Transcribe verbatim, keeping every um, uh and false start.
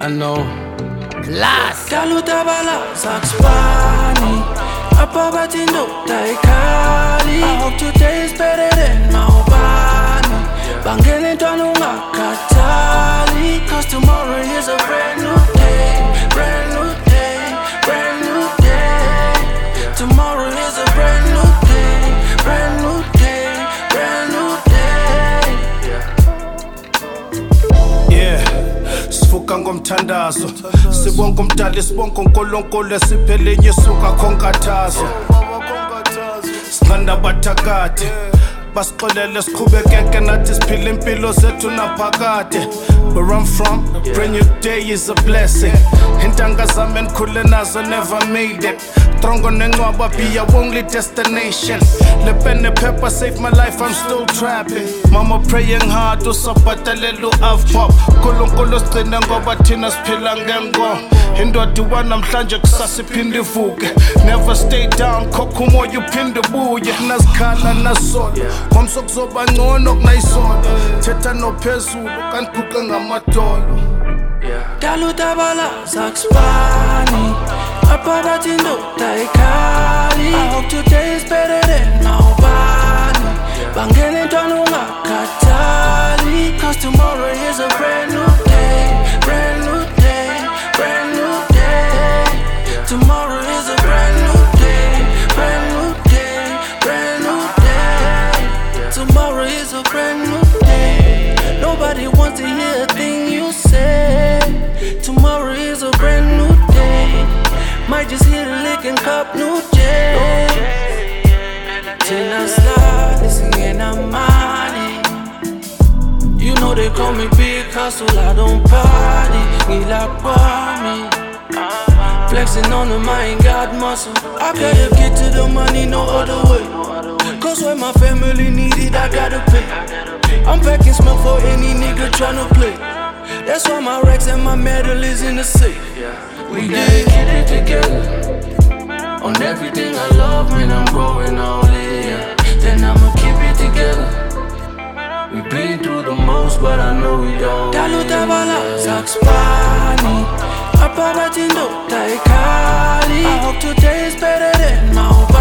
I know. Class. Dalutabala Saxpani Apabatin Daikali. I hope today is better than Maubani. Bangele Donunga Katali. Cause tomorrow is a brand new day. Brand new day. Brand new day. Tomorrow is a brand new day. Brand new day. Brand new day. Yeah. Sifuka ngomthandazo, sibonga umdali, sibonga uNkulunkulu esiphelenye suka khonkathazo. Sinqanda bathakade basixolele siqhubekeke nathi siphile impilo zethu naphakade. Where I'm from, brand new day is a blessing. Intanga zami endikhule nazo never made it. Trongo nengcwaba be our only destination. Le pen and pepper saved my life, I'm still trapping. Mama praying hard usabhatalela u-avpop. UNkulunkulu sigcine ngoba thina siphila ngengo. Indoda wanamhlanje kusasa iphinde ivuke. Never stay down, khokha umoya uphinde ubuye. Nasikhala nasolo ngomso kuzoba ngcono kunayisolo. Thetha nophezulu kanti guqe ngamadolo. Dalutabala Saxpani Apabatin Daikali. I hope today is better than Maubani. Bangele Donunga Katali. Cause tomorrow is a brand new day. Brand new day. Brand new day. Tomorrow is a brand new day. Brand new day. Brand new day. Tomorrow is a brand new day. Nobody wants to hear a thing you say. Tomorrow is a brand new day. Might just hit a lick and cop new J. Tina slide, this again I'm money. You know they call me big hustle, I don't party. Me like me. Flexing on them, I ain't got muscle. I gotta get to the money no other way. Cause when my family need it, I gotta pay. I'm packing smoke for any nigga tryna play. That's why my racks and my medal is in the safe. We gotta keep it together. On everything I love, man, I'm growing all in. Then I'ma keep it together. We been through the most, but I know we don't. Dalutabala Saxpani Apabatin Daikali. I hope today is better than Maubani.